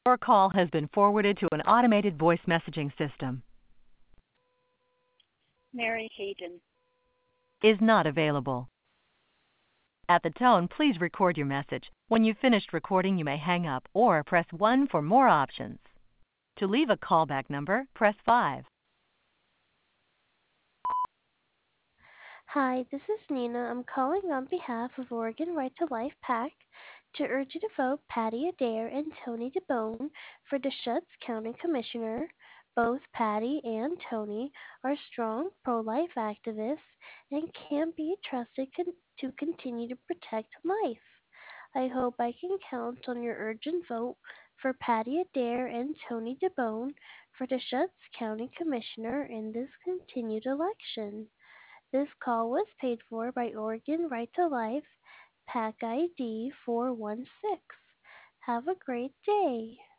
Your call has been forwarded to an automated voice messaging system. Mary Hayden. Is not available. At the tone, please record your message. When you've finished recording, you may hang up or press 1 for more options. To leave a callback number, press 5. Hi, this is Nina. I'm calling on behalf of Oregon Right to Life PAC to urge you to vote Patty Adair and Tony DeBone for Deschutes County Commissioner. Both Patty and Tony are strong pro-life activists and can be trusted to continue to protect life. I hope I can count on your urgent vote for Patty Adair and Tony DeBone for Deschutes County Commissioner in this continued election. This call was paid for by Oregon Right to Life, PAC ID 416. Have a great day.